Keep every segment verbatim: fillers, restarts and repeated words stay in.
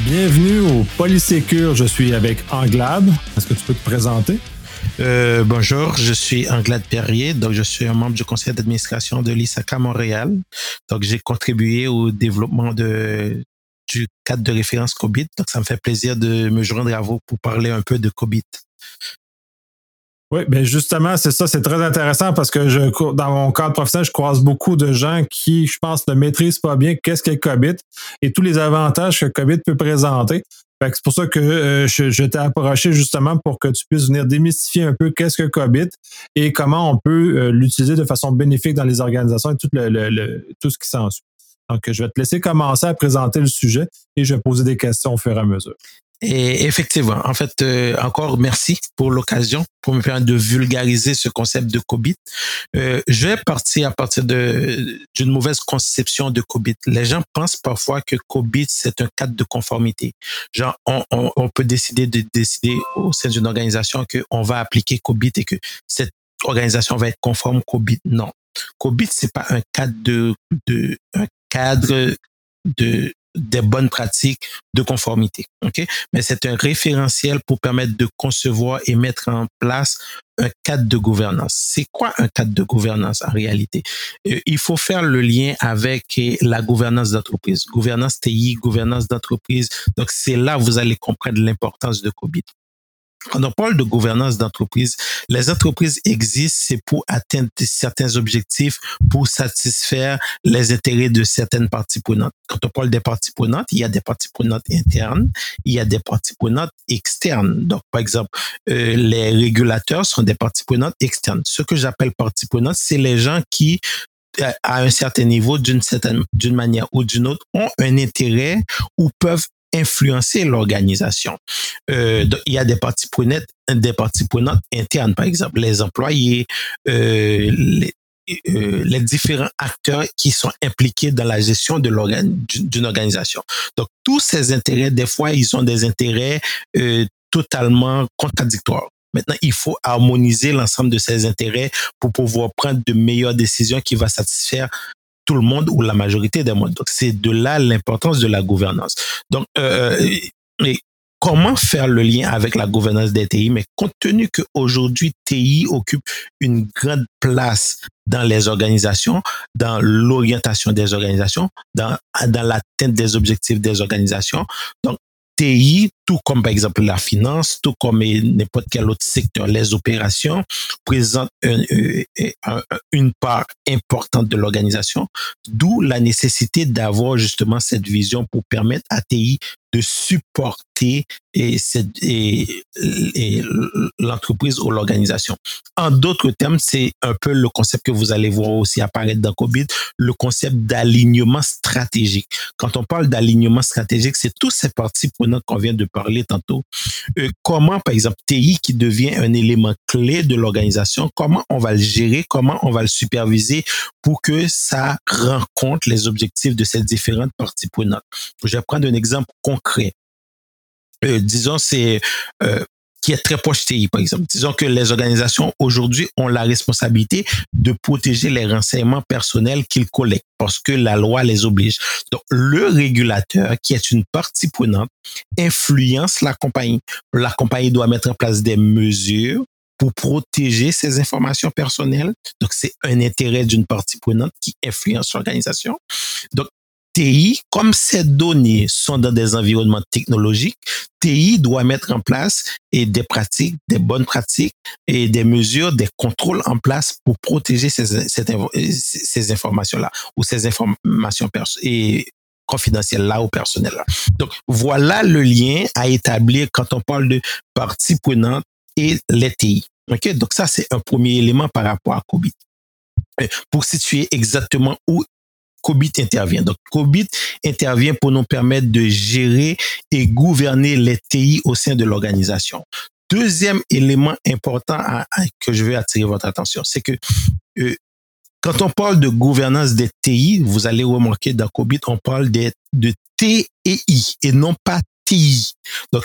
Bienvenue au Polysécure. Je suis avec Anglade. Est-ce que tu peux te présenter? Euh, bonjour, je suis Anglade Perrier, donc je suis un membre du conseil d'administration de l'I S A C A Montréal. Donc j'ai contribué au développement de, du cadre de référence COBIT. Donc ça me fait plaisir de me joindre à vous pour parler un peu de COBIT. Oui, bien justement, c'est ça, c'est très intéressant parce que je dans mon cadre professionnel, je croise beaucoup de gens qui, je pense, ne maîtrisent pas bien qu'est-ce qu'est COBIT et tous les avantages que COBIT peut présenter. Fait que c'est pour ça que euh, je, je t'ai approché justement pour que tu puisses venir démystifier un peu qu'est-ce que COBIT et comment on peut euh, l'utiliser de façon bénéfique dans les organisations et tout, le, le, le, tout ce qui s'ensuit. Donc, je vais te laisser commencer à présenter le sujet et je vais poser des questions au fur et à mesure. Et effectivement, en fait, euh, encore merci pour l'occasion, pour me permettre de vulgariser ce concept de COBIT. Euh, je vais partir à partir de d'une mauvaise conception de COBIT. Les gens pensent parfois que COBIT, c'est un cadre de conformité. Genre, on, on, on peut décider de décider au sein d'une organisation qu'on va appliquer COBIT et que cette organisation va être conforme COBIT. Non. COBIT, c'est pas un cadre de, de un cadre de des bonnes pratiques de conformité, ok? Mais c'est un référentiel pour permettre de concevoir et mettre en place un cadre de gouvernance. C'est quoi un cadre de gouvernance en réalité? Euh, il faut faire le lien avec la gouvernance d'entreprise, gouvernance T I, gouvernance d'entreprise. Donc c'est là où vous allez comprendre l'importance de COBIT. Quand on parle de gouvernance d'entreprise, les entreprises existent, c'est pour atteindre certains objectifs, pour satisfaire les intérêts de certaines parties prenantes. Quand on parle des parties prenantes, il y a des parties prenantes internes, il y a des parties prenantes externes. Donc, par exemple, euh, les régulateurs sont des parties prenantes externes. Ce que j'appelle parties prenantes, c'est les gens qui, à un certain niveau, d'une certaine, d'une manière ou d'une autre, ont un intérêt ou peuvent influencer l'organisation. Euh, donc, il y a des parties prenantes, des parties prenantes internes, par exemple, les employés, euh, les, euh, les différents acteurs qui sont impliqués dans la gestion de l'organ, d'une organisation. Donc, tous ces intérêts, des fois, ils ont des intérêts euh, totalement contradictoires. Maintenant, il faut harmoniser l'ensemble de ces intérêts pour pouvoir prendre de meilleures décisions qui vont satisfaire tout le monde ou la majorité des mondes. Donc, c'est de là l'importance de la gouvernance. Donc, euh, et comment faire le lien avec la gouvernance des T I? Mais compte tenu qu'aujourd'hui, T I occupe une grande place dans les organisations, dans l'orientation des organisations, dans, dans l'atteinte des objectifs des organisations. Donc, T I, tout comme par exemple la finance, tout comme n'importe quel autre secteur, les opérations, présentent un, un, une part importante de l'organisation, d'où la nécessité d'avoir justement cette vision pour permettre à T I de supporter et, et, et l'entreprise ou l'organisation. En d'autres termes, c'est un peu le concept que vous allez voir aussi apparaître dans COBIT, le concept d'alignement stratégique. Quand on parle d'alignement stratégique, c'est toutes ces parties prenantes qu'on vient de parler tantôt. Euh, comment, par exemple, T I qui devient un élément clé de l'organisation, comment on va le gérer, comment on va le superviser pour que ça rencontre les objectifs de ces différentes parties prenantes. Je vais prendre un exemple concret. Euh, disons, c'est euh, qui est très proche T I, par exemple. Disons que les organisations aujourd'hui ont la responsabilité de protéger les renseignements personnels qu'ils collectent parce que la loi les oblige. Donc, le régulateur, qui est une partie prenante, influence la compagnie. La compagnie doit mettre en place des mesures pour protéger ces informations personnelles. Donc, c'est un intérêt d'une partie prenante qui influence l'organisation. Donc, T I, comme ces données sont dans des environnements technologiques, T I doit mettre en place et des pratiques, des bonnes pratiques et des mesures, des contrôles en place pour protéger ces, ces, ces informations-là ou ces informations perso- et confidentielles-là ou personnelles-là. Donc, voilà le lien à établir quand on parle de parties prenantes et les T I. Okay? Donc, ça, c'est un premier élément par rapport à COBIT. Pour situer exactement où COBIT intervient. Donc, COBIT intervient pour nous permettre de gérer et gouverner les T I au sein de l'organisation. Deuxième élément important à, à, que je veux attirer votre attention, c'est que euh, quand on parle de gouvernance des T I, vous allez remarquer dans COBIT, on parle de, de T et I et non pas T I. Donc, c'est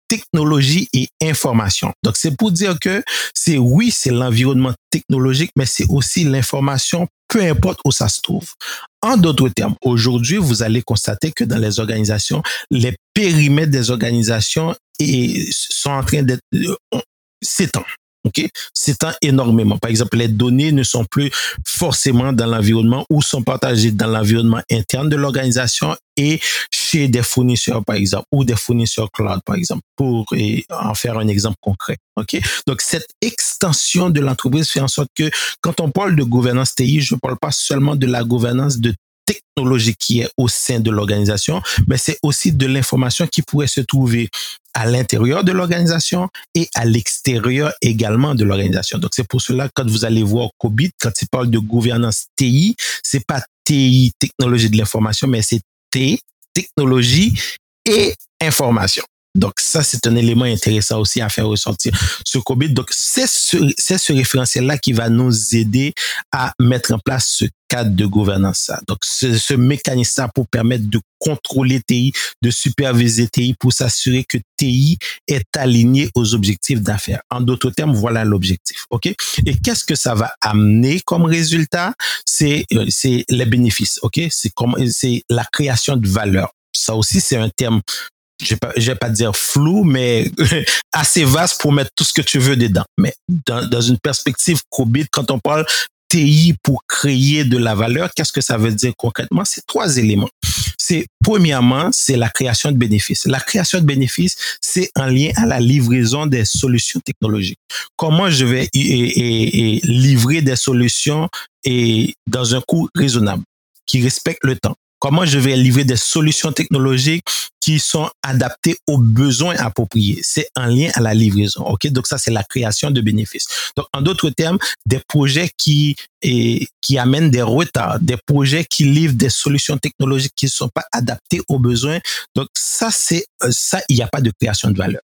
technologie et information. Donc, c'est pour dire que c'est, oui, c'est l'environnement technologique, mais c'est aussi l'information, peu importe où ça se trouve. En d'autres termes, aujourd'hui, vous allez constater que dans les organisations, les périmètres des organisations et, sont en train d'être euh, s'étendent. OK? S'étend énormément. Par exemple, les données ne sont plus forcément dans l'environnement ou sont partagées dans l'environnement interne de l'organisation et chez des fournisseurs, par exemple, ou des fournisseurs cloud, par exemple, pour et, en faire un exemple concret. OK? Donc, cette extension de l'entreprise fait en sorte que quand on parle de gouvernance T I, je ne parle pas seulement de la gouvernance de technologie qui est au sein de l'organisation, mais c'est aussi de l'information qui pourrait se trouver à l'intérieur de l'organisation et à l'extérieur également de l'organisation. Donc, c'est pour cela, quand vous allez voir COBIT, quand il parle de gouvernance T I, c'est pas T I, technologie de l'information, mais c'est T, technologie et information. Donc, ça, c'est un élément intéressant aussi à faire ressortir ce COBIT. Donc, c'est ce, c'est ce référentiel-là qui va nous aider à mettre en place ce cadre de gouvernance. Donc, ce, ce mécanisme-là pour permettre de contrôler T I, de superviser T I pour s'assurer que T I est aligné aux objectifs d'affaires. En d'autres termes, voilà l'objectif. OK? Et qu'est-ce que ça va amener comme résultat? C'est, c'est les bénéfices. OK? C'est comme, c'est la création de valeur. Ça aussi, c'est un terme, je ne vais pas dire flou, mais assez vaste pour mettre tout ce que tu veux dedans. Mais dans, dans une perspective COBIT, quand on parle T I pour créer de la valeur, qu'est-ce que ça veut dire concrètement? C'est trois éléments. C'est, premièrement, c'est la création de bénéfices. La création de bénéfices, c'est en lien à la livraison des solutions technologiques. Comment je vais et, et, et livrer des solutions et dans un coût raisonnable, qui respecte le temps? Comment je vais livrer des solutions technologiques qui sont adaptées aux besoins appropriés? C'est en lien à la livraison. OK? Donc, ça, c'est la création de bénéfices. Donc, en d'autres termes, des projets qui, et, qui amènent des retards, des projets qui livrent des solutions technologiques qui ne sont pas adaptées aux besoins. Donc, ça, c'est, ça, il n'y a pas de création de valeur.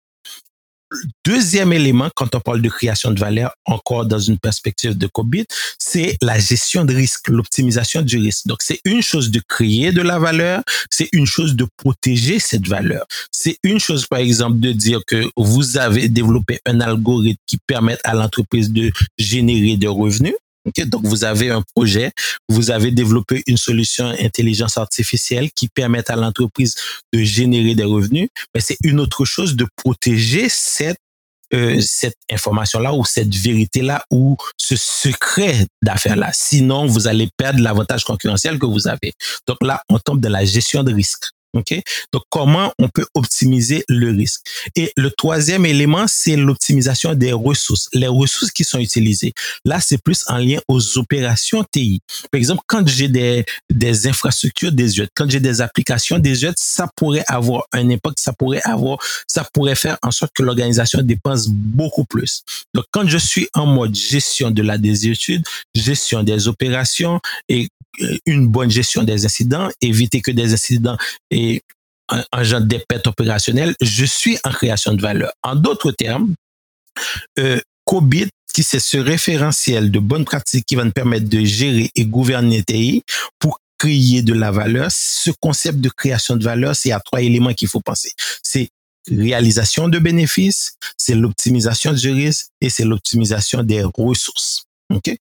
Deuxième élément, quand on parle de création de valeur, encore dans une perspective de COBIT, c'est la gestion de risque, l'optimisation du risque. Donc, c'est une chose de créer de la valeur, c'est une chose de protéger cette valeur. C'est une chose, par exemple, de dire que vous avez développé un algorithme qui permet à l'entreprise de générer des revenus. Okay, donc, vous avez un projet, vous avez développé une solution intelligence artificielle qui permet à l'entreprise de générer des revenus, mais c'est une autre chose de protéger cette, euh, cette information-là ou cette vérité-là ou ce secret d'affaires-là. Sinon, vous allez perdre l'avantage concurrentiel que vous avez. Donc là, on tombe dans la gestion de risque. OK? Donc, comment on peut optimiser le risque? Et le troisième élément, c'est l'optimisation des ressources, les ressources qui sont utilisées. Là, c'est plus en lien aux opérations T I. Par exemple, quand j'ai des, des infrastructures désuètes, quand j'ai des applications désuètes, ça pourrait avoir un impact, ça pourrait avoir, ça pourrait faire en sorte que l'organisation dépense beaucoup plus. Donc, quand je suis en mode gestion de la désuétude, gestion des opérations et une bonne gestion des incidents, éviter que des incidents et engendrent des pertes opérationnelles, je suis en création de valeur. En d'autres termes, euh, COBIT, qui c'est ce référentiel de bonnes pratiques qui va nous permettre de gérer et gouverner T I pour créer de la valeur. Ce concept de création de valeur, c'est à trois éléments qu'il faut penser. C'est réalisation de bénéfices, c'est l'optimisation du risque et c'est l'optimisation des ressources. OK?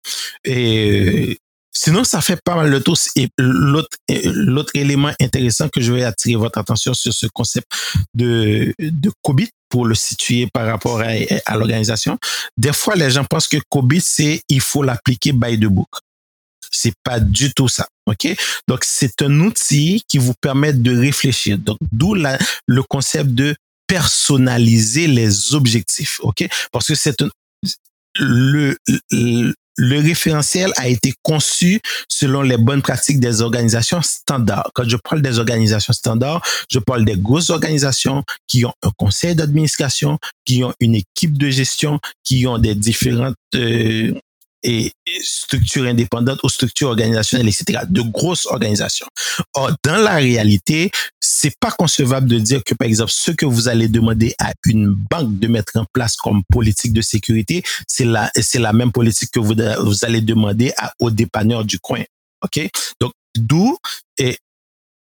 Et sinon, ça fait pas mal de tour. Et l'autre, l'autre élément intéressant que je vais attirer votre attention sur ce concept de, de COBIT pour le situer par rapport à, à l'organisation. Des fois, les gens pensent que COBIT, c'est, il faut l'appliquer by the book. C'est pas du tout ça. OK? Donc, c'est un outil qui vous permet de réfléchir. Donc, d'où la, le concept de personnaliser les objectifs. OK? Parce que c'est un, le, le Le référentiel a été conçu selon les bonnes pratiques des organisations standards. Quand je parle des organisations standards, je parle des grosses organisations qui ont un conseil d'administration, qui ont une équipe de gestion, qui ont des différentes euh, et structures indépendantes ou structures organisationnelles, et cetera. De grosses organisations. Or, dans la réalité, c'est pas concevable de dire que, par exemple, ce que vous allez demander à une banque de mettre en place comme politique de sécurité, c'est la, c'est la même politique que vous, vous allez demander à, aux dépanneurs du coin. OK? Donc, d'où, et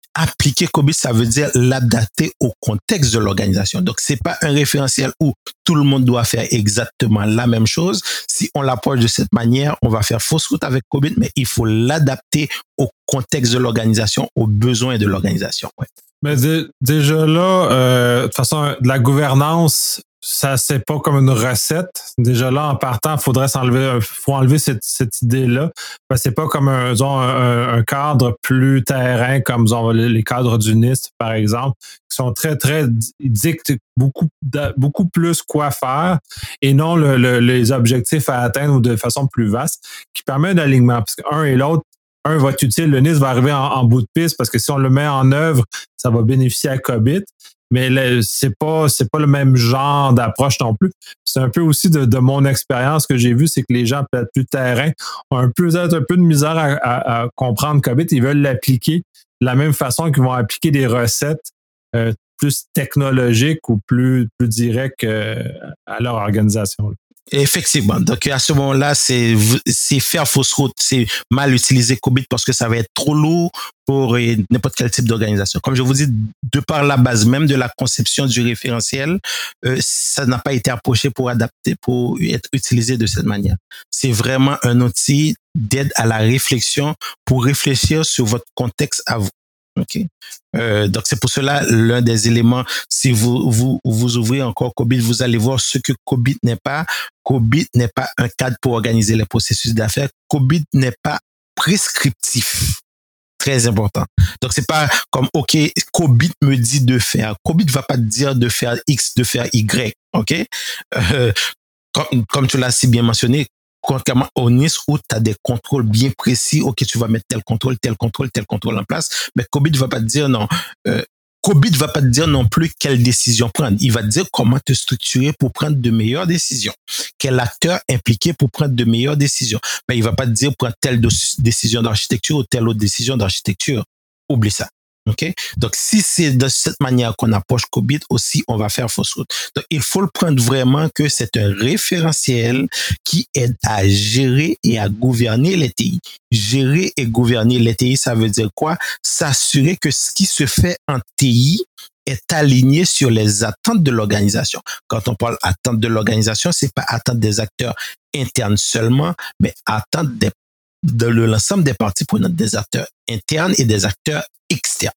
appliquer COBIT, ça veut dire l'adapter au contexte de l'organisation. Donc, c'est pas un référentiel où tout le monde doit faire exactement la même chose. Si on l'approche de cette manière, on va faire fausse route avec COBIT, mais il faut l'adapter au contexte de l'organisation, aux besoins de l'organisation. Ouais. Mais d- déjà là, euh, de toute façon, de la gouvernance, ça c'est pas comme une recette. Déjà là, en partant, il faudrait s'enlever, faut enlever cette, cette idée-là. Parce que c'est pas comme un, disons, un, un cadre plus terrain, comme disons, les cadres du N I S T, par exemple, qui sont très, très, ils dictent beaucoup, beaucoup plus quoi faire et non le, le, les objectifs à atteindre ou de façon plus vaste, qui permet un alignement. Parce qu'un et l'autre, un va être utile, le N I S T va arriver en, en bout de piste parce que si on le met en œuvre, ça va bénéficier à COBIT. Mais là, c'est pas c'est pas le même genre d'approche non plus. C'est un peu aussi de, de mon expérience que j'ai vu, c'est que les gens peut-être plus terrain ont un peu un peu de misère à, à, à comprendre COBIT. Ils veulent l'appliquer de la même façon qu'ils vont appliquer des recettes euh, plus technologiques ou plus plus directes euh, à leur organisation. Effectivement. Donc, à ce moment-là, c'est, c'est faire fausse route, c'est mal utiliser COBIT parce que ça va être trop lourd pour n'importe quel type d'organisation. Comme je vous dis, de par la base même de la conception du référentiel, euh, ça n'a pas été approché pour adapter, pour être utilisé de cette manière. C'est vraiment un outil d'aide à la réflexion pour réfléchir sur votre contexte à vous. OK. Euh, donc, c'est pour cela, l'un des éléments, si vous, vous, vous ouvrez encore COBIT, vous allez voir ce que COBIT n'est pas. COBIT n'est pas un cadre pour organiser les processus d'affaires. COBIT n'est pas prescriptif. Très important. Donc, c'est pas comme, OK, COBIT me dit de faire. COBIT va pas te dire de faire X, de faire Y. OK? Euh, comme, comme tu l'as si bien mentionné, contrairement au N I S T où tu as des contrôles bien précis, ok, tu vas mettre tel contrôle, tel contrôle, tel contrôle en place, mais COBIT va pas te dire non. Euh, COBIT va pas te dire non plus quelle décision prendre. Il va te dire comment te structurer pour prendre de meilleures décisions. Quel acteur impliqué pour prendre de meilleures décisions. Mais il va pas te dire prendre telle décision d'architecture ou telle autre décision d'architecture. Oublie ça. OK? Donc, si c'est de cette manière qu'on approche COBIT aussi, on va faire fausse route. Donc, il faut le prendre vraiment que c'est un référentiel qui aide à gérer et à gouverner les T I. Gérer et gouverner les T I, ça veut dire quoi? S'assurer que ce qui se fait en T I est aligné sur les attentes de l'organisation. Quand on parle attentes de l'organisation, c'est pas attentes des acteurs internes seulement, mais attentes des de l'ensemble des parties prenantes, des acteurs internes et des acteurs externes.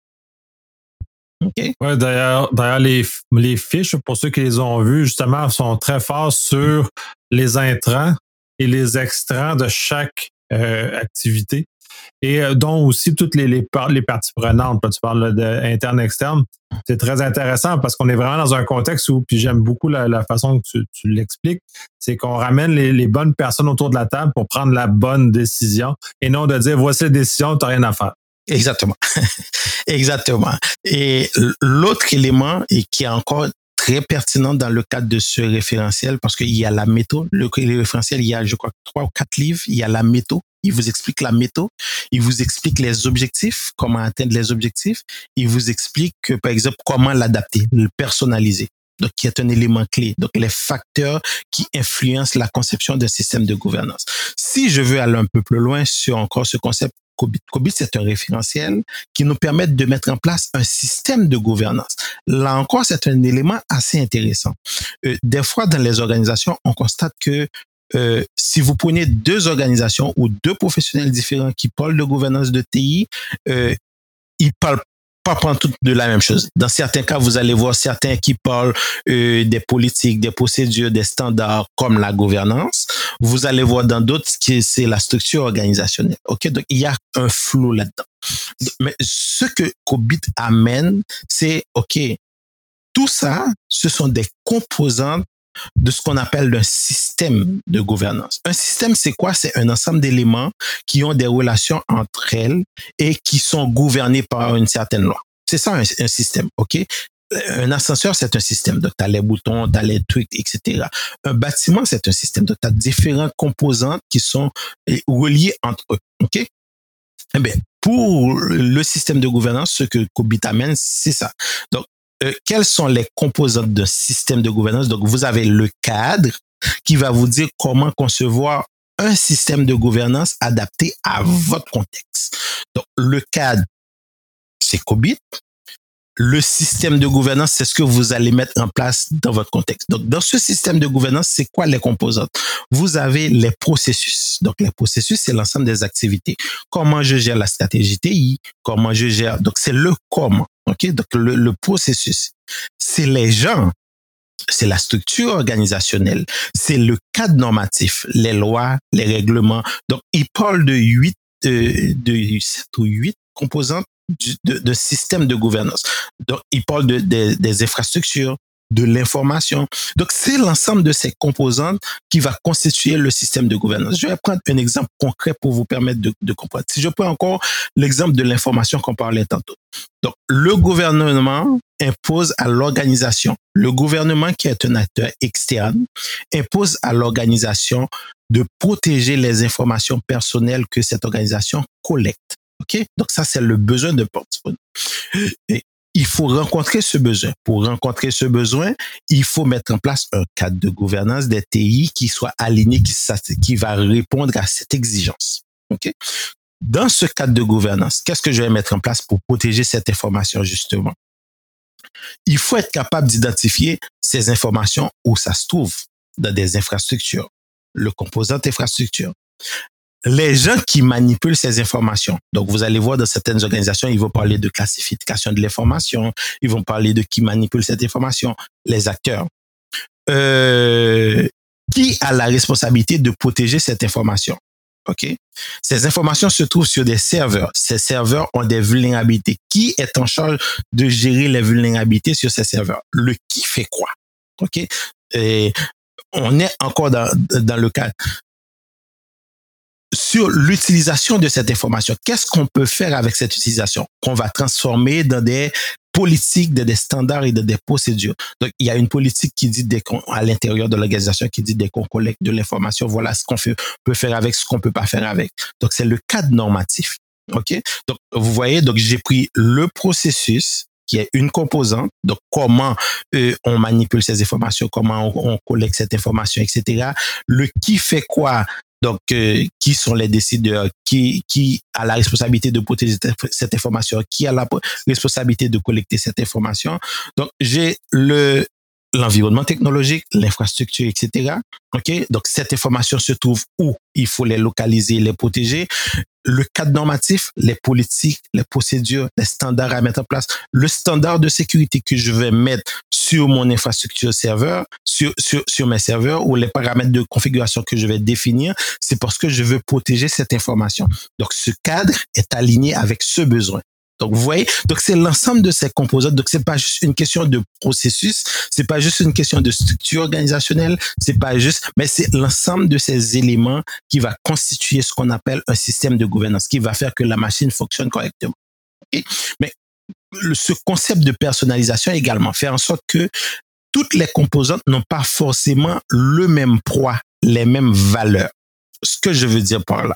Okay. Ouais, d'ailleurs, d'ailleurs les, les fiches, pour ceux qui les ont vues, justement, sont très forts sur les intrants et les extrants de chaque euh, activité. Et euh, dont aussi toutes les, les, les parties prenantes. Tu parles d'interne, externe. C'est très intéressant parce qu'on est vraiment dans un contexte où, puis j'aime beaucoup la, la façon que tu, tu l'expliques, c'est qu'on ramène les, les bonnes personnes autour de la table pour prendre la bonne décision et non de dire voici la décision, tu n'as rien à faire. Exactement. Exactement. Et l'autre élément et qui est encore très pertinent dans le cadre de ce référentiel, parce qu'il y a la méthode, le, le référentiel, il y a, je crois, trois ou quatre livres, il y a la méthode. Il vous explique la méthode, il vous explique les objectifs, comment atteindre les objectifs, il vous explique, que, par exemple, comment l'adapter, le personnaliser. Donc, qui est un élément clé. Donc, les facteurs qui influencent la conception d'un système de gouvernance. Si je veux aller un peu plus loin sur encore ce concept, COBIT, COBIT, c'est un référentiel qui nous permet de mettre en place un système de gouvernance. Là encore, c'est un élément assez intéressant. Euh, des fois, dans les organisations, on constate que Euh, si vous prenez deux organisations ou deux professionnels différents qui parlent de gouvernance de T I, euh, ils parlent pas prendre toutes de la même chose. Dans certains cas, vous allez voir certains qui parlent euh, des politiques, des procédures, des standards comme la gouvernance. Vous allez voir dans d'autres que c'est la structure organisationnelle. Ok, donc il y a un flou là-dedans. Mais ce que COBIT amène, c'est ok, tout ça, ce sont des composantes de ce qu'on appelle un système de gouvernance. Un système, c'est quoi? C'est un ensemble d'éléments qui ont des relations entre elles et qui sont gouvernés par une certaine loi. C'est ça un, un système, OK? Un ascenseur, c'est un système. Donc, tu as les boutons, tu as les trucs, et cetera. Un bâtiment, c'est un système. Donc, tu as différentes composantes qui sont reliées entre eux, OK? Eh bien, pour le système de gouvernance, ce que COBIT amène, c'est ça. Donc, Euh, quelles sont les composantes d'un système de gouvernance? Donc, vous avez le cadre qui va vous dire comment concevoir un système de gouvernance adapté à votre contexte. Donc, le cadre, c'est COBIT. Le système de gouvernance, c'est ce que vous allez mettre en place dans votre contexte. Donc, dans ce système de gouvernance, c'est quoi les composantes? Vous avez les processus. Donc, les processus, c'est l'ensemble des activités. Comment je gère la stratégie T I? Comment je gère... Donc, c'est le comment. OK? Donc, le, le processus. C'est les gens. C'est la structure organisationnelle. C'est le cadre normatif, les lois, les règlements. Donc, il parle de huit, de, de sept ou huit composantes de, de système de gouvernance. Donc, il parle de, de, des infrastructures, de l'information. Donc, c'est l'ensemble de ces composantes qui va constituer le système de gouvernance. Je vais prendre un exemple concret pour vous permettre de, de comprendre. Si je prends encore l'exemple de l'information qu'on parlait tantôt. Donc, le gouvernement impose à l'organisation, le gouvernement qui est un acteur externe, impose à l'organisation de protéger les informations personnelles que cette organisation collecte. OK? Donc, ça, c'est le besoin de portfolio. Et il faut rencontrer ce besoin. Pour rencontrer ce besoin, il faut mettre en place un cadre de gouvernance des T I qui soit aligné, qui, qui va répondre à cette exigence. OK? Dans ce cadre de gouvernance, qu'est-ce que je vais mettre en place pour protéger cette information, justement? Il faut être capable d'identifier ces informations où ça se trouve, dans des infrastructures, le composant infrastructure. Les gens qui manipulent ces informations, donc vous allez voir dans certaines organisations, ils vont parler de classification de l'information, ils vont parler de qui manipule cette information, les acteurs. Euh, qui a la responsabilité de protéger cette information? OK? Ces informations se trouvent sur des serveurs. Ces serveurs ont des vulnérabilités. Qui est en charge de gérer les vulnérabilités sur ces serveurs? Le qui fait quoi? OK? Et on est encore dans, dans le cas sur l'utilisation de cette information. Qu'est-ce qu'on peut faire avec cette utilisation qu'on va transformer dans des politiques, dans des standards et dans des procédures? Donc, il y a une politique qui dit dès qu'on, à l'intérieur de l'organisation, qui dit dès qu'on collecte de l'information, voilà ce qu'on fait, peut faire avec, ce qu'on peut pas faire avec. Donc, c'est le cadre normatif. OK? Donc, vous voyez, donc, j'ai pris le processus, qui est une composante, donc comment euh, on manipule ces informations, comment on, on collecte cette information, et cetera. Le qui fait quoi? Donc, euh, qui sont les décideurs, qui, qui a la responsabilité de protéger cette information, qui a la responsabilité de collecter cette information. Donc, j'ai le l'environnement technologique, l'infrastructure, et cetera. OK? Donc, cette information se trouve où? Il faut les localiser, les protéger. Le cadre normatif, les politiques, les procédures, les standards à mettre en place, le standard de sécurité que je vais mettre sur mon infrastructure serveur, sur, sur, sur mes serveurs, ou les paramètres de configuration que je vais définir, c'est parce que je veux protéger cette information. Donc, ce cadre est aligné avec ce besoin. Donc, vous voyez, donc c'est l'ensemble de ces composantes. Donc, c'est pas juste une question de processus, c'est pas juste une question de structure organisationnelle, c'est pas juste, mais c'est l'ensemble de ces éléments qui va constituer ce qu'on appelle un système de gouvernance, qui va faire que la machine fonctionne correctement. Okay? Mais le, ce concept de personnalisation également fait en sorte que toutes les composantes n'ont pas forcément le même poids, les mêmes valeurs. Ce que je veux dire par là,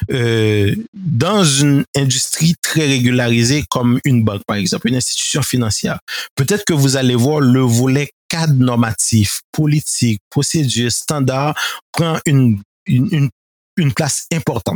euh, dans une industrie très régularisée comme une banque, par exemple, une institution financière, peut-être que vous allez voir le volet cadre normatif, politique, procédure, standard prend une, une, une, une place importante.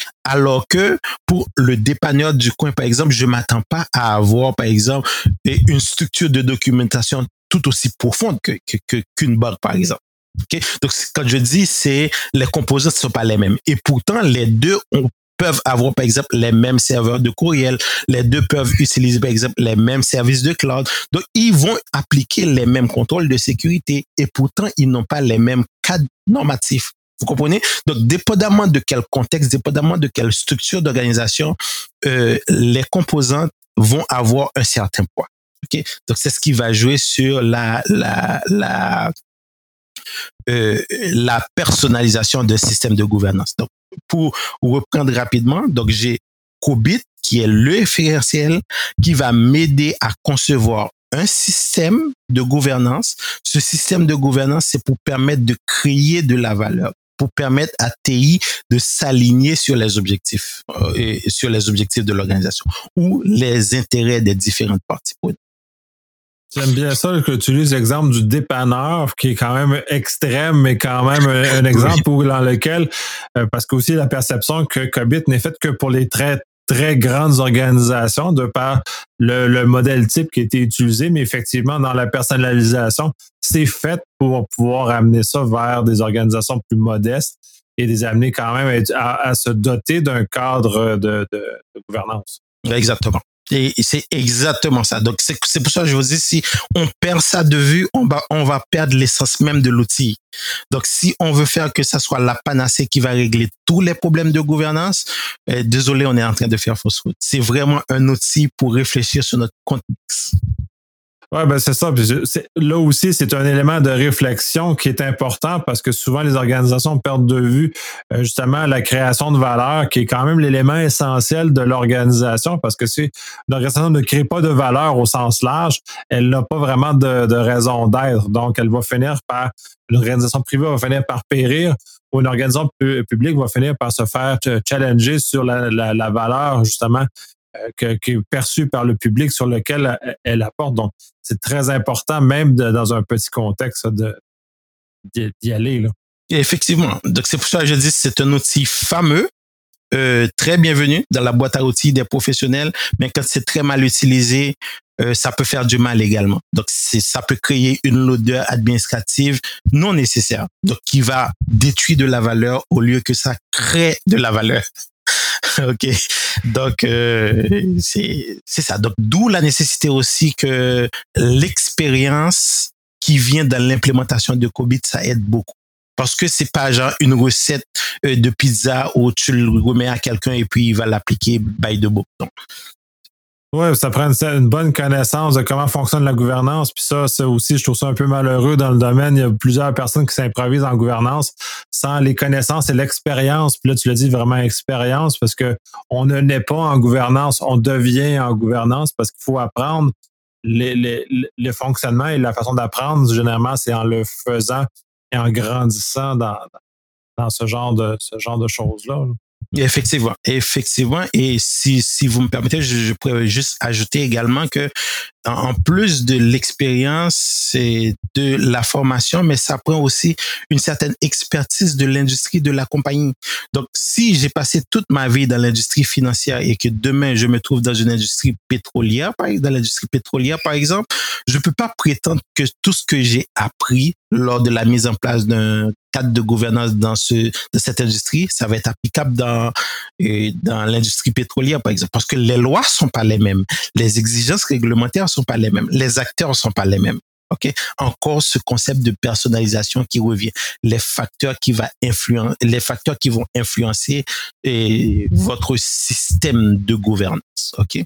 Alors que pour le dépanneur du coin, par exemple, je m'attends pas à avoir, par exemple, une structure de documentation tout aussi profonde que, que, que, qu'une banque, par exemple. Okay? Donc, quand je dis, c'est les composantes ne sont pas les mêmes. Et pourtant, les deux ont, peuvent avoir, par exemple, les mêmes serveurs de courriel. Les deux peuvent utiliser, par exemple, les mêmes services de cloud. Donc, ils vont appliquer les mêmes contrôles de sécurité. Et pourtant, ils n'ont pas les mêmes cadres normatifs. Vous comprenez? Donc, dépendamment de quel contexte, dépendamment de quelle structure d'organisation, euh, les composantes vont avoir un certain poids. Okay? Donc, c'est ce qui va jouer sur la, la, la, Euh, la personnalisation d'un système de gouvernance. Donc, pour reprendre rapidement, donc j'ai COBIT, qui est le référentiel qui va m'aider à concevoir un système de gouvernance. Ce système de gouvernance, c'est pour permettre de créer de la valeur, pour permettre à T I de s'aligner sur les objectifs, euh, et sur les objectifs de l'organisation ou les intérêts des différentes parties prenantes. J'aime bien ça que tu utilises l'exemple du dépanneur, qui est quand même extrême, mais quand même un, un exemple où, dans lequel, euh, parce qu'aussi la perception que COBIT n'est faite que pour les très très grandes organisations de par le, le modèle type qui a été utilisé, mais effectivement, dans la personnalisation, c'est fait pour pouvoir amener ça vers des organisations plus modestes et les amener quand même à, à se doter d'un cadre de, de, de gouvernance. Exactement. Et c'est exactement ça. Donc, c'est, c'est pour ça que je vous dis, si on perd ça de vue, on va, on va perdre l'essence même de l'outil. Donc, si on veut faire que ça soit la panacée qui va régler tous les problèmes de gouvernance, euh, désolé, on est en train de faire fausse route. C'est vraiment un outil pour réfléchir sur notre contexte. Oui, ben c'est ça. Puis c'est, là aussi, c'est un élément de réflexion qui est important parce que souvent les organisations perdent de vue euh, justement la création de valeur, qui est quand même l'élément essentiel de l'organisation, parce que si l'organisation ne crée pas de valeur au sens large, elle n'a pas vraiment de, de raison d'être. Donc, elle va finir par, une organisation privée va finir par périr, ou une organisation pu- publique va finir par se faire challenger sur la, la, la valeur justement Que, qui est perçue par le public, sur lequel elle, elle apporte. Donc, c'est très important, même de, dans un petit contexte, de, d'y, d'y aller. Là. Et effectivement. Donc, c'est pour ça que je dis que c'est un outil fameux, euh, très bienvenu dans la boîte à outils des professionnels, mais quand c'est très mal utilisé, euh, ça peut faire du mal également. Donc, c'est, ça peut créer une lourdeur administrative non nécessaire, donc qui va détruire de la valeur au lieu que ça crée de la valeur. OK. Donc, euh, c'est, c'est ça. Donc, d'où la nécessité aussi que l'expérience qui vient dans l'implémentation de COBIT, ça aide beaucoup. Parce que c'est pas genre une recette de pizza où tu le remets à quelqu'un et puis il va l'appliquer by the book. Donc, oui, ça prend une, une bonne connaissance de comment fonctionne la gouvernance. Puis ça, ça aussi, je trouve ça un peu malheureux dans le domaine. Il y a plusieurs personnes qui s'improvisent en gouvernance sans les connaissances et l'expérience. Puis là, tu l'as dit, vraiment expérience, parce que on ne naît pas en gouvernance, on devient en gouvernance parce qu'il faut apprendre les, les, le fonctionnement et la façon d'apprendre. Généralement, c'est en le faisant et en grandissant dans, dans ce genre de, ce genre de choses-là. Là. Effectivement, effectivement. Et si, si vous me permettez, je, je pourrais juste ajouter également que, en plus de l'expérience et de la formation, mais ça prend aussi une certaine expertise de l'industrie de la compagnie. Donc, si j'ai passé toute ma vie dans l'industrie financière et que demain je me trouve dans une industrie pétrolière, par exemple, dans l'industrie pétrolière, par exemple, je peux pas prétendre que tout ce que j'ai appris lors de la mise en place d'un cadre de gouvernance dans ce, de cette industrie, ça va être applicable dans, euh, dans l'industrie pétrolière, par exemple, parce que les lois sont pas les mêmes, les exigences réglementaires sont pas les mêmes, les acteurs sont pas les mêmes. OK? Encore ce concept de personnalisation qui revient, les facteurs qui va influencer, les facteurs qui vont influencer euh, votre système de gouvernance. OK?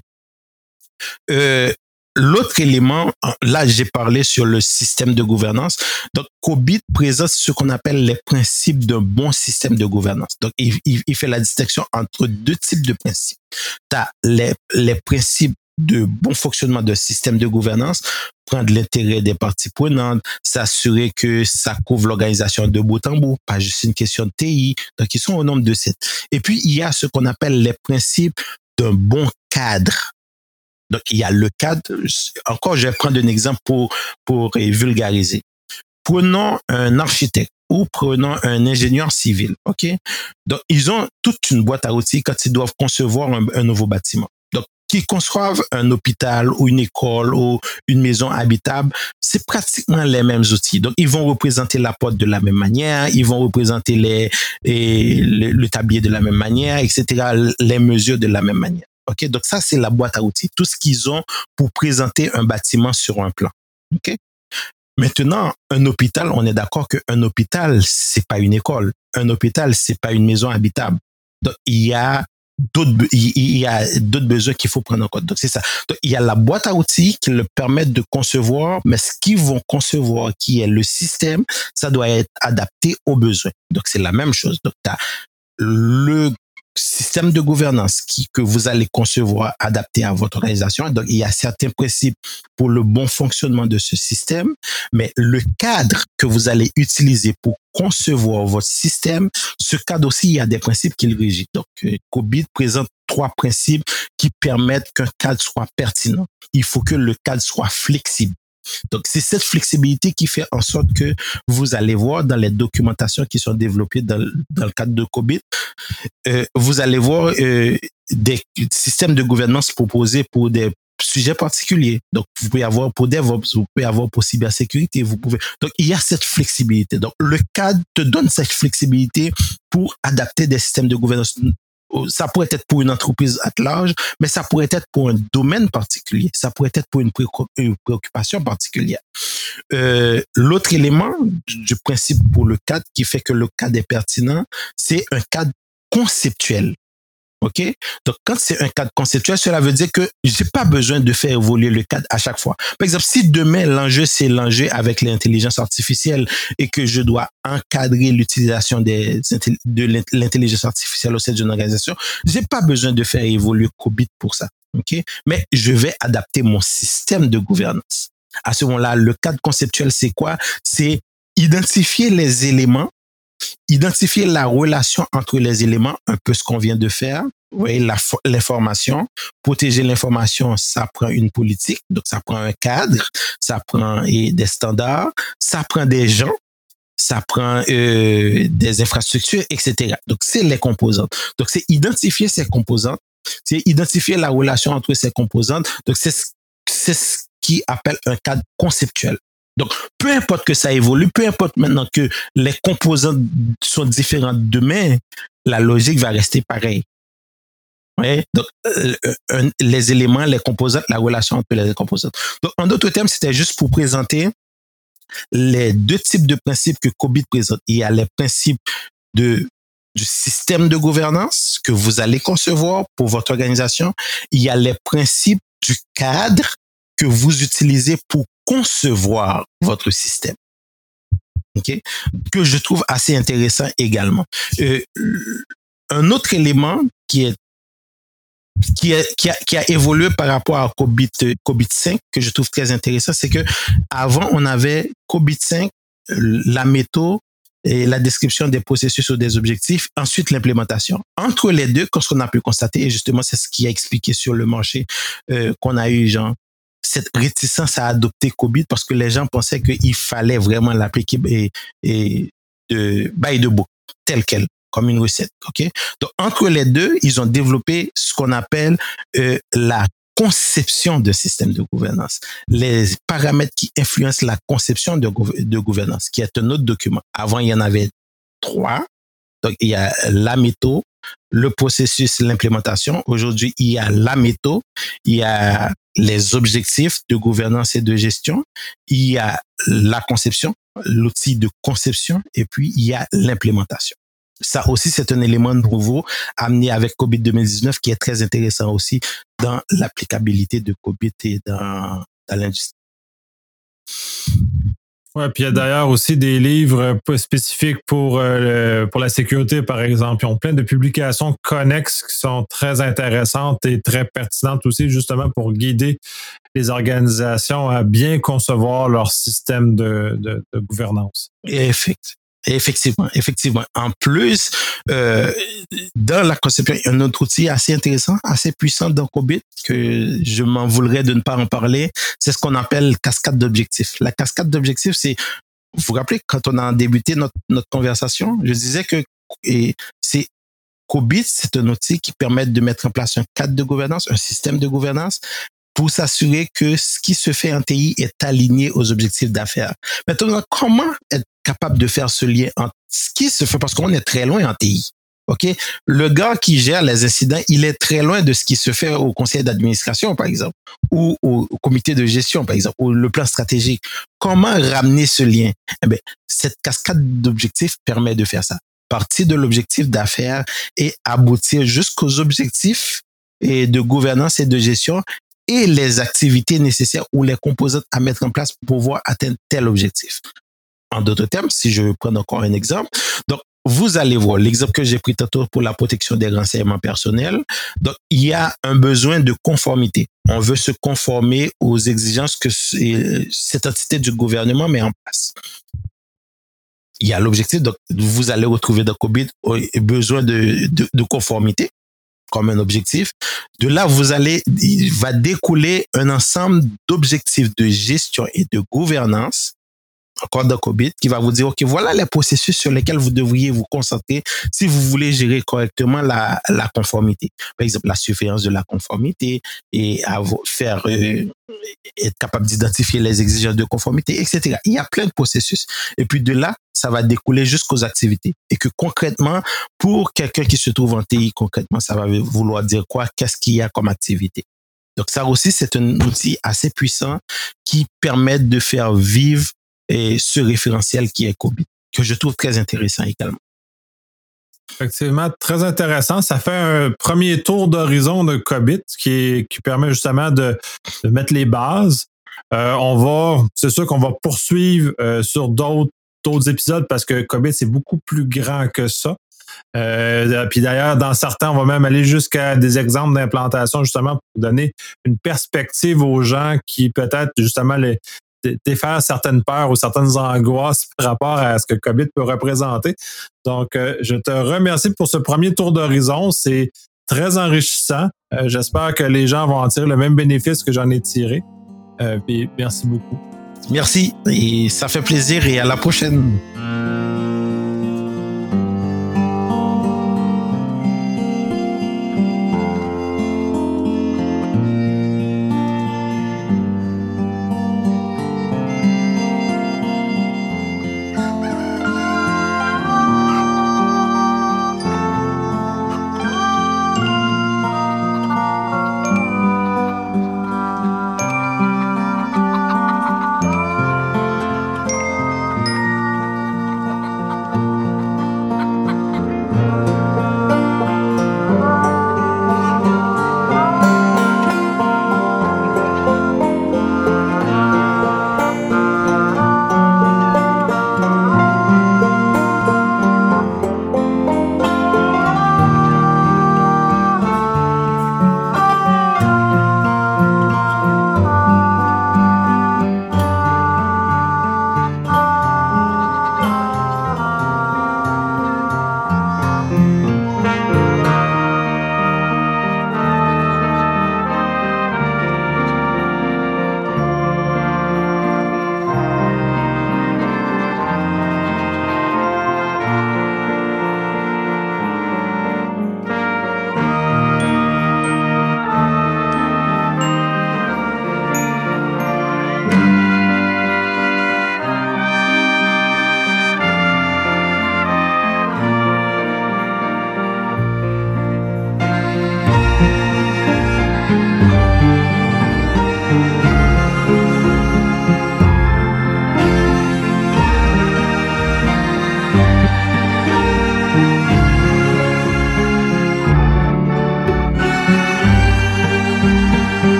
Euh, L'autre élément, là j'ai parlé sur le système de gouvernance. Donc COBIT présente ce qu'on appelle les principes d'un bon système de gouvernance. Donc il, il, il fait la distinction entre deux types de principes. Tu as les, les principes de bon fonctionnement d'un système de gouvernance, prendre l'intérêt des parties prenantes, s'assurer que ça couvre l'organisation de bout en bout, pas juste une question de T I. Donc ils sont au nombre de sept. Et puis il y a ce qu'on appelle les principes d'un bon cadre. Donc, il y a le cadre. Encore, je vais prendre un exemple pour, pour vulgariser. Prenons un architecte ou prenons un ingénieur civil. OK? Donc, ils ont toute une boîte à outils quand ils doivent concevoir un, un nouveau bâtiment. Donc, qu'ils conçoivent un hôpital ou une école ou une maison habitable, c'est pratiquement les mêmes outils. Donc, ils vont représenter la porte de la même manière, ils vont représenter les, les, le, le tablier de la même manière, et cetera, les mesures de la même manière. OK, donc ça, c'est la boîte à outils, tout ce qu'ils ont pour présenter un bâtiment sur un plan. OK? Maintenant, un hôpital, on est d'accord qu'un hôpital, c'est pas une école. Un hôpital, c'est pas une maison habitable. Donc, il y a d'autres, il y a d'autres besoins qu'il faut prendre en compte. Donc, c'est ça. Donc, il y a la boîte à outils qui le permettent de concevoir, mais ce qu'ils vont concevoir, qui est le système, ça doit être adapté aux besoins. Donc, c'est la même chose. Donc, tu as le système de gouvernance qui, que vous allez concevoir, adapté à votre organisation. Donc, il y a certains principes pour le bon fonctionnement de ce système, mais le cadre que vous allez utiliser pour concevoir votre système, ce cadre aussi, il y a des principes qui le régissent. Donc, COBIT présente trois principes qui permettent qu'un cadre soit pertinent. Il faut que le cadre soit flexible. Donc, c'est cette flexibilité qui fait en sorte que vous allez voir dans les documentations qui sont développées dans, dans le cadre de COBIT, euh, vous allez voir euh, des systèmes de gouvernance proposés pour des sujets particuliers. Donc, vous pouvez avoir pour DevOps, vous pouvez avoir pour cybersécurité, vous pouvez. Donc, il y a cette flexibilité. Donc, le cadre te donne cette flexibilité pour adapter des systèmes de gouvernance. Ça pourrait être pour une entreprise à large, mais ça pourrait être pour un domaine particulier. Ça pourrait être pour une, une préoccupation particulière. Euh, l'autre élément du principe pour le cadre qui fait que le cadre est pertinent, c'est un cadre conceptuel. OK? Donc, quand c'est un cadre conceptuel, cela veut dire que j'ai pas besoin de faire évoluer le cadre à chaque fois. Par exemple, si demain, l'enjeu, c'est l'enjeu avec l'intelligence artificielle et que je dois encadrer l'utilisation des, de l'intelligence artificielle au sein d'une organisation, j'ai pas besoin de faire évoluer COBIT pour ça. OK? Mais je vais adapter mon système de gouvernance. À ce moment-là, le cadre conceptuel, c'est quoi? C'est identifier les éléments, identifier la relation entre les éléments, un peu ce qu'on vient de faire. Vous voyez, la, l'information, protéger l'information, ça prend une politique, donc ça prend un cadre, ça prend et des standards, ça prend des gens, ça prend euh, des infrastructures, et cetera. Donc, c'est les composantes. Donc, c'est identifier ces composantes, c'est identifier la relation entre ces composantes. Donc, c'est, c'est ce qui appelle un cadre conceptuel. Donc, peu importe que ça évolue, peu importe maintenant que les composantes sont différentes demain, la logique va rester pareille. Ouais? Donc, euh, euh, les éléments, les composantes, la relation entre les composantes. Donc, en d'autres termes, c'était juste pour présenter les deux types de principes que COBIT présente. Il y a les principes de, du système de gouvernance que vous allez concevoir pour votre organisation. Il y a les principes du cadre que vous utilisez pour concevoir votre système. OK? Que je trouve assez intéressant également. Euh, un autre élément qui est qui a, qui a, qui a évolué par rapport à COBIT, COBIT cinq, que je trouve très intéressant, c'est que avant on avait COBIT cinq, la méthode et la description des processus ou des objectifs, ensuite l'implémentation. Entre les deux, ce qu'on a pu constater, et justement c'est ce qui a expliqué sur le marché euh, qu'on a eu, genre, cette réticence à adopter COBIT parce que les gens pensaient qu'il fallait vraiment l'appliquer et, et de by the book, tel quel, comme une recette. Ok. Donc entre les deux, ils ont développé ce qu'on appelle euh, la conception de système de gouvernance, les paramètres qui influencent la conception de, de gouvernance, qui est un autre document. Avant, il y en avait trois. Donc il y a la méthode, le processus, l'implémentation. Aujourd'hui, il y a la méthode, il y a les objectifs de gouvernance et de gestion, il y a la conception, l'outil de conception, et puis il y a l'implémentation. Ça aussi, c'est un élément nouveau amené avec COBIT deux mille dix-neuf qui est très intéressant aussi dans l'applicabilité de COBIT et dans, dans l'industrie. Ouais, puis il y a d'ailleurs aussi des livres spécifiques pour euh, pour la sécurité, par exemple. Ils ont plein de publications connexes qui sont très intéressantes et très pertinentes aussi, justement pour guider les organisations à bien concevoir leur système de, de, de gouvernance. Effectivement. Effectivement, effectivement. En plus, euh, dans la conception, il y a un autre outil assez intéressant, assez puissant dans COBIT, que je m'en voudrais de ne pas en parler. C'est ce qu'on appelle cascade d'objectifs. La cascade d'objectifs, c'est, vous vous rappelez, quand on a débuté notre, notre conversation, je disais que et c'est COBIT, c'est un outil qui permet de mettre en place un cadre de gouvernance, un système de gouvernance, pour s'assurer que ce qui se fait en T I est aligné aux objectifs d'affaires. Maintenant, comment être capable de faire ce lien entre ce qui se fait, parce qu'on est très loin en T I. OK? Le gars qui gère les incidents, il est très loin de ce qui se fait au conseil d'administration, par exemple, ou au comité de gestion, par exemple, ou le plan stratégique. Comment ramener ce lien? Eh bien, cette cascade d'objectifs permet de faire ça. Partir de l'objectif d'affaires et aboutir jusqu'aux objectifs et de gouvernance et de gestion et les activités nécessaires ou les composantes à mettre en place pour pouvoir atteindre tel objectif. En d'autres termes, si je prends encore un exemple, donc vous allez voir l'exemple que j'ai pris tantôt pour la protection des renseignements personnels. Donc, il y a un besoin de conformité. On veut se conformer aux exigences que cette entité du gouvernement met en place. Il y a l'objectif, donc vous allez retrouver dans COBIT besoin de, de, de conformité. comme un objectif. De là, vous allez, il va découler un ensemble d'objectifs de gestion et de gouvernance, encore dans COBIT, qui va vous dire, OK, voilà les processus sur lesquels vous devriez vous concentrer si vous voulez gérer correctement la, la conformité. Par exemple, la surveillance de la conformité et à faire, euh, être capable d'identifier les exigences de conformité, et cetera. Il y a plein de processus. Et puis de là, ça va découler jusqu'aux activités. Et que concrètement, pour quelqu'un qui se trouve en T I, concrètement, ça va vouloir dire quoi? Qu'est-ce qu'il y a comme activité? Donc ça aussi, c'est un outil assez puissant qui permet de faire vivre et ce référentiel qui est COBIT, que je trouve très intéressant également. Effectivement, très intéressant. Ça fait un premier tour d'horizon de COBIT qui, est, qui permet justement de, de mettre les bases. Euh, on va, c'est sûr qu'on va poursuivre euh, sur d'autres, d'autres épisodes parce que COBIT, c'est beaucoup plus grand que ça. Euh, puis d'ailleurs, dans certains, on va même aller jusqu'à des exemples d'implantation justement pour donner une perspective aux gens qui peut-être justement les défaire certaines peurs ou certaines angoisses par rapport à ce que COBIT peut représenter. Donc, euh, je te remercie pour ce premier tour d'horizon. C'est très enrichissant. Euh, j'espère que les gens vont en tirer le même bénéfice que j'en ai tiré. Euh, puis merci beaucoup. Merci et ça fait plaisir et à la prochaine.